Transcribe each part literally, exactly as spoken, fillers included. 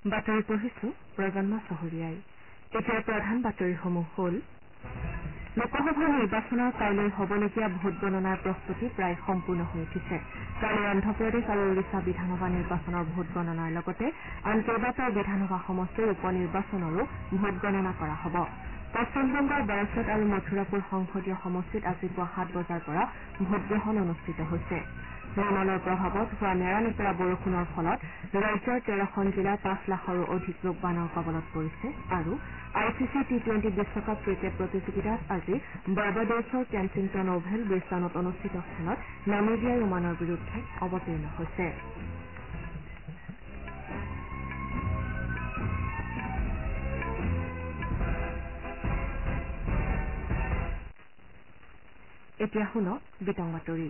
বাতৰি পঢ়িছো প্ৰজন্ম চহৰীয়াই। এতিয়া প্ৰধান বাতৰিসমূহ হ'ল লোকসভা নিৰ্বাচনৰ কাইলৈ হ'বলগীয়া ভোট গণনাৰ প্ৰস্তুতি প্ৰায় সম্পূৰ্ণ হৈ উঠিছে। কাইলৈ অন্ধ্ৰপ্ৰদেশ আৰু ওড়িশা বিধানসভা নিৰ্বাচনৰ ভোট গণনাৰ লগতে আন কেইবাটাও বিধানসভা সমষ্টিৰ উপ নিৰ্বাচনৰো ভোট গণনা কৰা হ'ব। পশ্চিমবংগৰ বাৰাছাট আৰু মথুৰাপুৰ সংসদীয় সমষ্টিত আজি পুৱা সাত বজাৰ পৰা ভোটগ্ৰহণ অনুষ্ঠিত হৈছে। নিৰ্মলৰ প্ৰভাৱত হোৱা নেৰানেপেৰা বৰষুণৰ ফলত ৰাজ্যৰ তেৰখন জিলাৰ পাঁচ লাখৰো অধিক লোক বানৰ কবলত পৰিছে আৰু I C C T twenty বিশ্বকাপ ক্ৰিকেট প্ৰতিযোগিতাত আজি বাৰ্বাডোছৰ কেনছিংটন অভেল ব্ৰিষ্টানত অনুষ্ঠিত খেলত নামিবিয়াই ওমানৰ বিৰুদ্ধে অৱতীৰ্ণ হৈছে। এতিয়া শুনক বিতং বাতৰি।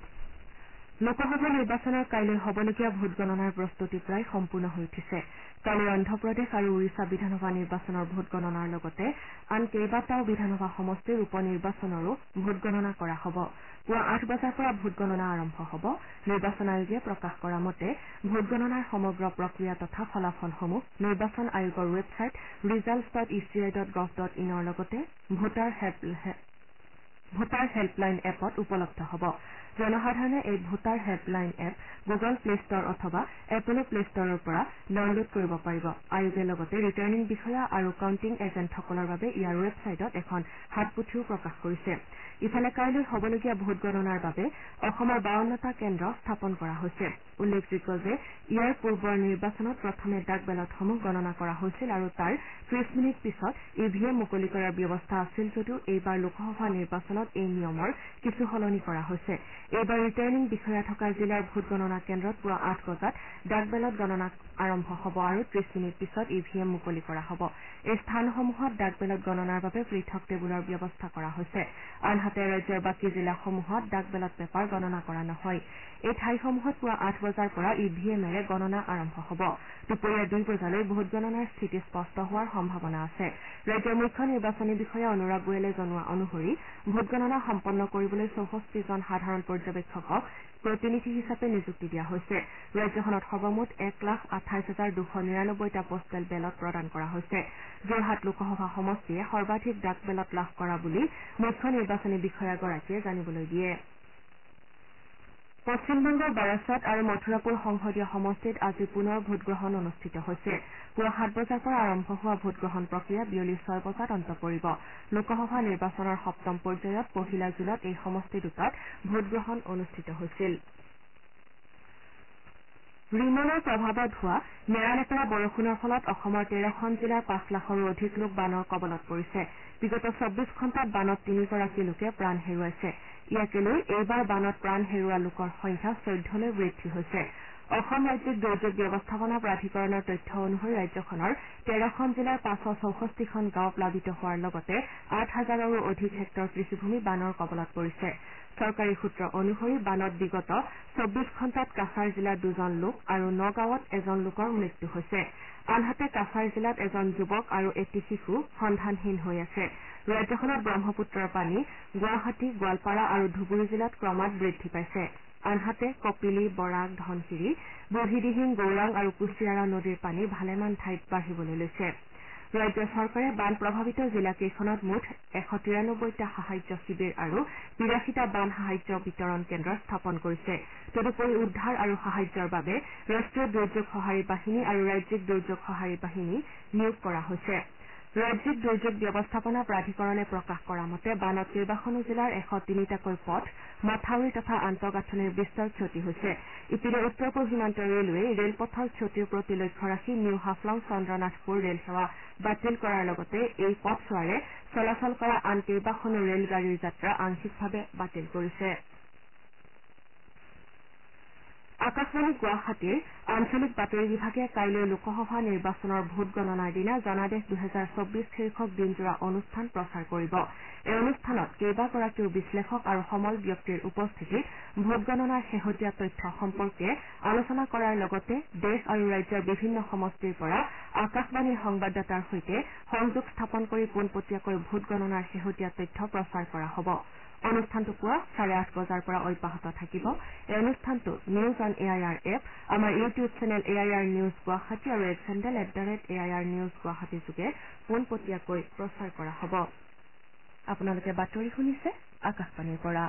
লোকসভা নিৰ্বাচনৰ কাইলৈ হ'বলগীয়া ভোট গণনাৰ প্ৰস্তুতি প্ৰায় সম্পূৰ্ণ হৈ উঠিছে। কাইলৈ অন্ধ্ৰপ্ৰদেশ আৰু ওড়িশা বিধানসভা নিৰ্বাচনৰ ভোট গণনাৰ লগতে আন কেইবাটাও বিধানসভা সমষ্টিৰ উপ নিৰ্বাচনৰো ভোট গণনা কৰা হ'ব। পুৱা আঠ বজাৰ পৰা ভোট গণনা আৰম্ভ হ'ব। নিৰ্বাচন আয়োগে প্ৰকাশ কৰা মতে ভোট গণনাৰ সমগ্ৰ প্ৰক্ৰিয়া তথা ফলাফলসমূহ নিৰ্বাচন আয়োগৰ website results dot E C I dot gov ডট ইনৰ লগতে ভোটাৰ হেল্প ভোটাৰ হেল্পলাইন এপত উপলব্ধ হ'ব। জনসাধাৰণে এই voter helpline app Google Play ষ্টৰ অথবা এপল প্লে ষ্টৰৰ পৰা ডাউনলোড কৰিব পাৰিব। আয়োগে লগতে ৰিটাৰ্ণিং বিষয়া আৰু কাউণ্টিং এজেণ্টসকলৰ বাবে ইয়াৰ ৱেবছাইটত এখন হাতপুথিও প্ৰকাশ কৰিছে। ইফালে কাইলৈ হ'বলগীয়া ভোট গণনাৰ বাবে অসমৰ বাৱন্নটা কেন্দ্ৰ স্থাপন কৰা হৈছে। উল্লেখযোগ্য যে ইয়াৰ পূৰ্বৰ নিৰ্বাচনত প্ৰথমে ডাক বেলটসমূহ গণনা কৰা হৈছিল আৰু তাৰ ত্ৰিশ মিনিট পিছত ই ভি এম মুকলি কৰাৰ ব্যৱস্থা আছিল যদিও এইবাৰ লোকসভা নিৰ্বাচনত এই নিয়মৰ কিছু সলনি কৰা হৈছে। এইবাৰ ৰিটাৰ্ণিং বিষয়া থকা জিলাৰ ভোট গণনা কেন্দ্ৰত পুৱা আঠ বজাত ডাক বেলট গণনা আৰম্ভ হ'ব আৰু ত্ৰিশ মিনিট পিছত ই ভি এম মুকলি কৰা হ'ব। এই স্থানসমূহত ডাক বেলট গণনাৰ বাবে পৃথক টেবুলৰ ব্যৱস্থা কৰা হৈছে। আনহাতে ৰাজ্যৰ বাকী জিলাসমূহত ডাক বেলট পেপাৰ গণনা কৰা নহয়। এই ঠাইসমূহত পুৱা আঠ বজাৰ পৰা ই ভি এমেৰে গণনা আৰম্ভ হ'ব। দুপৰীয়া দুই বজালৈ ভোট গণনাৰ স্থিতি স্পষ্ট হোৱাৰ সম্ভাৱনা আছে। ৰাজ্যৰ মুখ্য নিৰ্বাচনী বিষয়া অনুৰাগ গোৱেলে জনোৱা অনুসৰি ভোট গণনা সম্পন্ন কৰিবলৈ চৌষষ্ঠিজন সাধাৰণ পৰ্যবেক্ষকক প্ৰতিনিধি হিচাপে নিযুক্তি দিয়া হৈছে। ৰাজ্যখনত সৰ্বমুঠ এক লাখ আঠাইছ হাজাৰ দুশ নিৰানব্বৈটা পোষ্টেল বেলট প্ৰদান কৰা হৈছে। যোৰহাট লোকসভা সমষ্টিয়ে সৰ্বাধিক ডাক বেলট লাভ কৰা বুলি মুখ্য নিৰ্বাচনী বিষয়াগৰাকীয়ে জানিবলৈ দিয়ে। পশ্চিমবংগৰ বাৰাছাট আৰু মথুৰাপুৰ সংসদীয় সমষ্টিত আজি পুনৰ ভোটগ্ৰহণ অনুষ্ঠিত হৈছে। পুৱা সাত বজাৰ পৰা আৰম্ভ হোৱা ভোটগ্ৰহণ প্ৰক্ৰিয়া বিয়লি ছয় বজাত অন্ত পৰিব। লোকসভা নিৰ্বাচনৰ সপ্তম পৰ্যায়ত পহিলা জুনত এই সমষ্টি দুটাত ভোটগ্ৰহণ অনুষ্ঠিত হৈছিল। ৰিমনৰ প্ৰভাৱত হোৱা নেৰানেপেৰা বৰষুণৰ ফলত অসমৰ তেৰখন জিলাৰ পাঁচ লাখৰো অধিক লোক বানৰ কবলত পৰিছে। বিগত চৌব্বিছ ঘণ্টাত বানত তিনিগৰাকী লোকে প্ৰাণ হেৰুৱাইছে। ইয়াকে লৈ এইবাৰ বানত প্ৰাণ হেৰুওৱা লোকৰ সংখ্যা চৈধ্যলৈ বৃদ্ধি হৈছে। অসম ৰাজ্যিক দুৰ্যোগ ব্যৱস্থাপনা প্ৰাধিকৰণৰ তথ্য অনুসৰি ৰাজ্যখনৰ তেৰখন জিলাৰ পাঁচশ চৌষষ্ঠিখন গাঁও প্লাবিত হোৱাৰ লগতে আঠ হাজাৰৰো অধিক হেক্টৰ কৃষিভূমি বানৰ কবলত পৰিছে। চৰকাৰী সূত্ৰ অনুসৰি বানত বিগত চৌব্বিছ ঘণ্টাত কাছাৰ জিলাত দুজন লোক আৰু নগাঁৱত এজন লোকৰ মৃত্যু হৈছে। আনহাতে কাছাৰ জিলাত এজন যুৱক আৰু এটি শিশু সন্ধানহীন হৈ আছে। ৰাজ্যখনত ব্ৰহ্মপুত্ৰৰ পানী গুৱাহাটী, গোৱালপাৰা আৰু ধুবুৰী জিলাত ক্ৰমাৎ বৃদ্ধি পাইছে। আনহাতে কপিলী, বৰাক, ধনশিৰি, বুঢ়ীদিহিং, গৌৰাং আৰু কুছিয়াৰা নদীৰ পানী ভালেমান ঠাইত বাঢ়িবলৈ লৈছে। ৰাজ্য চৰকাৰে বান প্ৰভাৱিত জিলাকেইখনত মুঠ এশ তিৰানব্বৈটা সাহায্য শিবিৰ আৰু বিৰাশীটা বান সাহায্য বিতৰণ কেন্দ্ৰ স্থাপন কৰিছে। তদুপৰি উদ্ধাৰ আৰু সাহায্যৰ বাবে ৰাষ্ট্ৰীয় দুৰ্যোগ সঁহাৰি বাহিনী আৰু ৰাজ্যিক দুৰ্যোগ সঁহাৰি বাহিনী নিয়োগ কৰা হৈছে। ৰাজ্যিক দুৰ্যোগ ব্যৱস্থাপনা প্ৰাধিকৰণে প্ৰকাশ কৰা মতে বানত কেইবাখনো জিলাৰ এশ তিনিটাকৈ পথ, মথাউৰি তথা আন্তঃগাঁথনিৰ বিস্তৰ ক্ষতি হৈছে। ইপিনে উত্তৰ পূব সীমান্ত ৰেলৱেই ৰেলপথৰ ক্ষতিৰ প্ৰতি লক্ষ্য ৰাখি নিউ হাফলং চন্দ্ৰনাথপুৰ ৰেল সেৱা বাতিল কৰাৰ লগতে এই পথছোৱাৰে চলাচল কৰা আন কেইবাখনো ৰেলগাড়ীৰ যাত্ৰা আংশিকভাৱে বাতিল কৰিছে। আকাশবাণী গুৱাহাটীৰ আঞ্চলিক বাতৰি বিভাগে কাইলৈ লোকসভা নিৰ্বাচনৰ ভোট গণনাৰ দিনা জনাদেশ দুহেজাৰ চৌব্বিছ শীৰ্ষক দিনজোৰা অনুষ্ঠান প্ৰচাৰ কৰিব। এই অনুষ্ঠানত কেইবাগৰাকীও বিশ্লেষক আৰু সমল ব্যক্তিৰ উপস্থিতিত ভোট গণনাৰ শেহতীয়া তথ্য সম্পৰ্কে আলোচনা কৰাৰ লগতে দেশ আৰু ৰাজ্যৰ বিভিন্ন সমষ্টিৰ পৰা আকাশবাণীৰ সংবাদদাতাৰ সৈতে সংযোগ স্থাপন কৰি পোনপটীয়াকৈ ভোট গণনাৰ শেহতীয়া তথ্য প্ৰচাৰ কৰা হ'ব। অনুষ্ঠানটো পুৱা চাৰে আঠ বজাৰ পৰা অব্যাহত থাকিব। এই অনুষ্ঠানটো news on A I R app, আমাৰ YouTube YouTube channel A I R news Guwahati আৰু X handle at the rate A I R news Guwahati যোগে পোনপটীয়াকৈ প্ৰচাৰ কৰা হ'ব। আপোনালোকে বাতৰি শুনিছে আকাশবাণীৰ পৰা।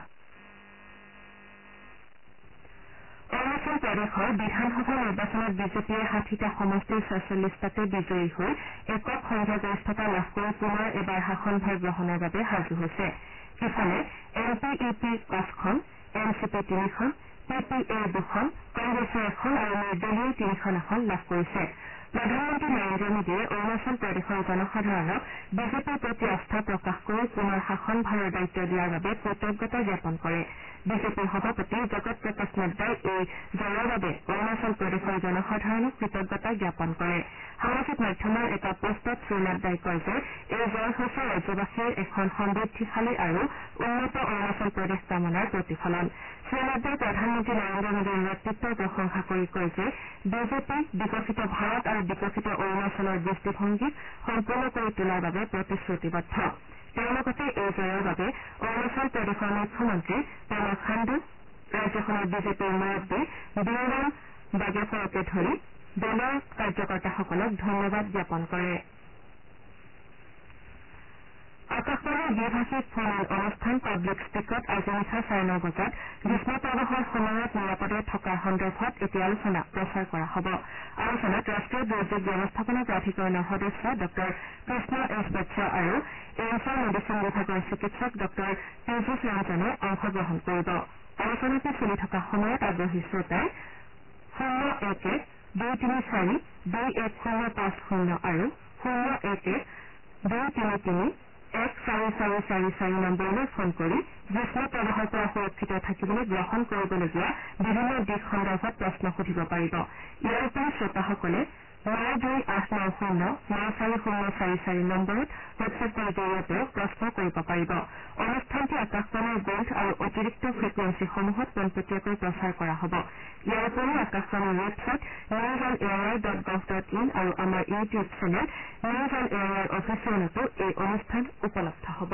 অৰুণাচল প্ৰদেশৰ বিধানসভা নিৰ্বাচনত বিজেপিয়ে ষাঠিটা সমষ্টিৰ ছয়চল্লিছটাতে বিজয়ী হৈ একক সংখ্যাগৰিষ্ঠতা লাভ কৰি পুনৰ এবাৰ শাসনভাৰ গ্ৰহণৰ বাবে সাজু হৈছে। ইফালে এল পি ইউ পি পাঁচখন এন চি পি তিনিখন পি পি এৰ দুখন কংগ্ৰেছে এখন আৰু নিৰ্দলীয় তিনিখন আসন লাভ কৰিছে। প্ৰধানমন্ত্ৰী নৰেন্দ্ৰ মোদীয়ে অৰুণাচল প্ৰদেশৰ জনসাধাৰণক বিজেপিৰ প্ৰতি আস্থা প্ৰকাশ কৰি পুনৰ শাসনভাৰৰ দায়িত্ব দিয়াৰ বাবে কৃতজ্ঞতা জ্ঞাপন কৰে। বিজেপিৰ সভাপতি জগত প্ৰকাশ নাড্ডাই এই জয়ৰ বাবে অৰুণাচল প্ৰদেশৰ জনসাধাৰণক কৃতজ্ঞতা জ্ঞাপন কৰে। সামাজিক মাধ্যমৰ এটা পোষ্টত শ্ৰীনাড্ডাই কয় যে এই জয় হৈছে ৰাজ্যবাসীৰ এখন সমৃদ্ধিশালী আৰু উন্নত অৰুণাচল প্ৰদেশ কামনাৰ প্ৰতিফলন। শ্ৰীনাড্ডাই প্ৰধানমন্ত্ৰী নৰেন্দ্ৰ মোদীৰ নেতৃত্বৰ প্ৰশংসা কৰি কয় যে বিজেপি বিকশিত ভাৰত আৰু বিকশিত অৰুণাচলৰ দৃষ্টিভংগীক সম্পূৰ্ণ কৰি তোলাৰ বাবে প্ৰতিশ্ৰুতিবদ্ধ। তেওঁ লগতে এই জয়ৰ বাবে অৰুণাচল প্ৰদেশৰ মুখ্যমন্ত্ৰী পেমা খাণ্ডু, ৰাজ্যখনৰ বিজেপিৰ মুৰব্বী বীৰৰাম বাগেশ্বৰকে ধৰি দলৰ কাৰ্যকৰ্তাসকলক ধন্যবাদ জ্ঞাপন কৰে। আকাশবাণীৰ দ্বিভাষিক ফোন ইন অনুষ্ঠান পাব্লিক স্পীকত আজি নিশা চাৰে ন বজাত গ্ৰীষ্মপ্ৰৱাহৰ সময়ত নিৰাপদে থকাৰ সন্দৰ্ভত এটি আলোচনা প্ৰচাৰ কৰা হ'ব। আলোচনাত ৰাষ্ট্ৰীয় দুৰ্যোগ ব্যৱস্থাপনা প্ৰাধিকৰণৰ সদস্য ড কৃষ্ণ এছ বৎস আৰু এইমছৰ মেডিচিন বিভাগৰ চিকিৎসক ড পীযুষ ৰঞ্জনে অংশগ্ৰহণ কৰিব। আলোচনাটো চলি থকা সময়ত আগ্ৰহী শ্ৰোতাই শূন্য এক এক দুই তিনি চাৰি দুই এক শূন্য পাঁচ শূন্য আৰু শূন্য এক এক দুই তিনি তিনি এক চাৰি চাৰি চাৰি চাৰি নম্বৰলৈ ফোন কৰি গ্ৰীষ্ম প্ৰৱাহৰ পৰা সুৰক্ষিত থাকিবলৈ গ্ৰহণ কৰিবলগীয়া বিভিন্ন দিশ সন্দৰ্ভত প্ৰশ্ন সুধিব পাৰিব। ইয়াৰ উপৰি শ্ৰোতাসকলে ন দুই আঠ ন শূন্য ন চাৰি শূন্য চাৰি চাৰি নম্বৰত হোৱাটছএপৰ জৰিয়তেও প্ৰশ্ন কৰিব পাৰিব। অনুষ্ঠানটি আকাশবাণীৰ গোল্ড আৰু অতিৰিক্ত ফ্ৰিকুৱেঞ্চিসমূহত পোনপটীয়াকৈ প্ৰচাৰ কৰা হ'ব। ইয়াৰ উপৰি আকাশবাণীৰ website news on air dot gov dot in আৰু আমাৰ YouTube channel news on air অফিচিয়েলতো এই অনুষ্ঠান উপলব্ধ হ'ব।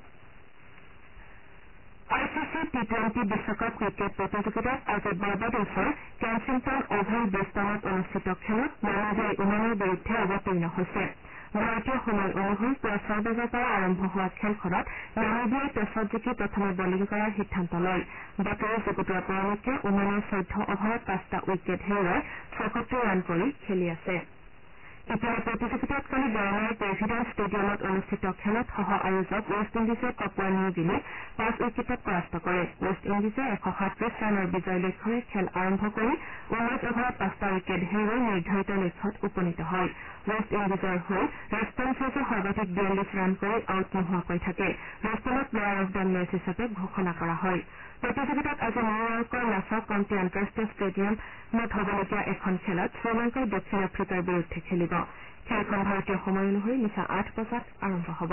I C C T twenty বিশ্বকাপ ক্ৰিকেট প্ৰতিযোগিতাত আজি বাৰ্বাডোছৰ কেনচিংটন অভেল ব্ৰিজটাউনত অনুষ্ঠিত খেলত নামিবিয়াই ওমানৰ বিৰুদ্ধে অৱতীৰ্ণ হৈছে। ভাৰতীয় সময় অনুসৰি পুৱা ছয় বজাৰ পৰা আৰম্ভ হোৱা খেলখনত নামিবিয়াই টছত জিকি প্ৰথমে বলিং কৰাৰ সিদ্ধান্ত লয়। বাতৰি যুগুতোৱাৰ পৰলৈকে ওমানে চৈধ্য অভাৰত পাঁচটা উইকেট হেৰুৱাই ছয়সত্তৰ ৰান কৰি খেলি আছে। ইফালে প্ৰতিযোগিতাত কালি গয়ানাৰ প্ৰেছিডেণ্ট ষ্টেডিয়ামত অনুষ্ঠিত খেলত সহ আয়োজক ৱেষ্ট ইণ্ডিজে পাপুৱা নিউ গিনিক পাঁচ উইকেটত পৰাস্ত কৰে। ৱেষ্ট ইণ্ডিজে এশ সাতত্ৰিশ ৰানৰ বিজয় লক্ষ্যৰে খেল আৰম্ভ কৰি ঊনৈশ অভাৰত পাঁচটা উইকেট হেৰুৱাই নিৰ্ধাৰিত লক্ষ্যত উপনীত হয়। ৱেষ্ট ইণ্ডিজৰ হৈ ৰেষ্টন চেজে সৰ্বাধিক বিয়াল্লিছ ৰান কৰি আউট নোহোৱাকৈ থাকে। ৰেষ্টনক প্লেয়াৰ অব দ্য মেচ হিচাপে ঘোষণা কৰা হয়। প্ৰতিযোগিতাত আজি নিউয়ৰ্কৰ নাছাউ কাউণ্টি আন্তঃৰাষ্ট্ৰীয় ষ্টেডিয়ামত হ'বলগীয়া এখন খেলত শ্ৰীলংকাই দক্ষিণ আফ্ৰিকাৰ বিৰুদ্ধে খেলিব। খেলখন ভাৰতীয় সময় অনুসৰি নিশা আঠ বজাত আৰম্ভ হ'ব।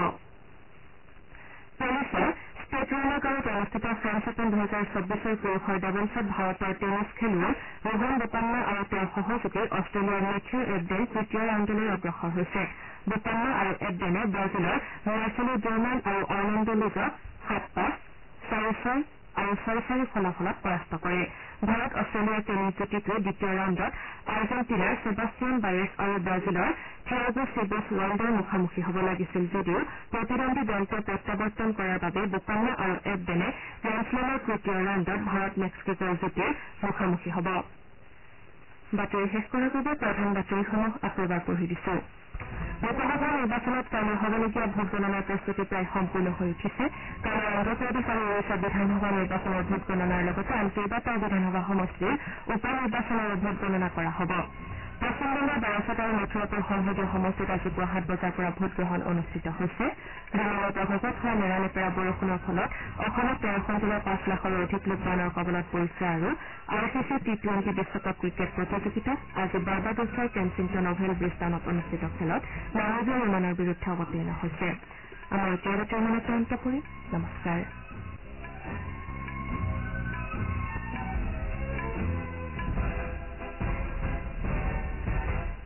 টেনিছৰ ষ্টেটৰুলাৰ গাঁৱত অনুষ্ঠিত ফ্ৰেঞ্চ অপেন দুহেজাৰ চৌবিশৰ পুৰুষৰ ডাবলছত ভাৰতৰ টেনিছ খেলুৱৈ ৰোহন বোপান্না আৰু তেওঁৰ সহযোগী অষ্ট্ৰেলিয়াৰ মেথিউ এবডেন তৃতীয় ৰাউণ্ডলৈ অগ্ৰসৰ হৈছে। বোপান্না আৰু এবডেনে ব্ৰাজিলৰ মাৰ্চেলো জৰ্মান আৰু অৰ্লেণ্ডো লিজক সাত পাঁচ চাৰি ছয় আৰু ছয় চাৰি ফলাফলত পৰাস্ত কৰে। ভাৰত অষ্ট্ৰেলিয়াৰ টেনিছ যুটিটোৱে দ্বিতীয় ৰাউণ্ডত আৰ্জেণ্টিনাৰ ছেবাষ্টিয়ান বায়েছ আৰু ব্ৰাজিলৰ থিয়াগো চিবোছ ৱাল্ডৰ মুখামুখি হ'ব লাগিছিল যদিও প্ৰতিদ্বন্দ্বী দলটোৱে প্ৰত্যাৱৰ্তন কৰাৰ বাবে বোপান্না আৰু এবডেনে গ্ৰেণ্ডশ্লেমৰ তৃতীয় ৰাউণ্ডত ভাৰত মেক্সিকোৰ যুটিৰ মুখামুখি হ'ব। বাতৰি শেষ কৰাৰ বাবে প্ৰধান বাতৰিসমূহ আকৌ এবাৰ পঢ়ি দিছো। লোকসভা নিৰ্বাচনত কাইলৈ হ'বলগীয়া ভোটগণনাৰ প্ৰস্তুতি প্ৰায় সম্পূৰ্ণ হৈ উঠিছে। কাইলৈ অন্ধ্ৰপ্ৰদেশ আৰু ওড়িশা বিধানসভা নিৰ্বাচনৰ ভোটগণনাৰ লগতে আন কেইবাটাও বিধানসভা সমষ্টিৰ উপ নিৰ্বাচনৰো ভোটগণনা কৰা হ'ব। পশ্চিমবংগৰ বাৰাছাট আৰু মথুৰাপুৰ সংসদীয় সমষ্টিত আজি পুৱা সাত বজাৰ পৰা ভোটগ্ৰহণ অনুষ্ঠিত হৈছে। ৰিমলৰ প্ৰভাৱত হোৱা নেৰানেপেৰা বৰষুণৰ ফলত অসমত তেৰখন জিলাৰ পাঁচ লাখৰো অধিক লোক বানৰ কবলত পৰিছে আৰু I C C T twenty বিশ্বকাপ ক্ৰিকেট প্ৰতিযোগিতাত আজি বাৰ্বাডোছৰ কেনচিংটন অভেল ব্ৰিজটাউনত অনুষ্ঠিত খেলত নামিবিয়াই ওমানৰ বিৰুদ্ধে অৱতীৰ্ণ হৈছে। আমাৰ এতিয়া বাতৰি ইমানতে অন্ত পৰিল। নমস্কাৰ।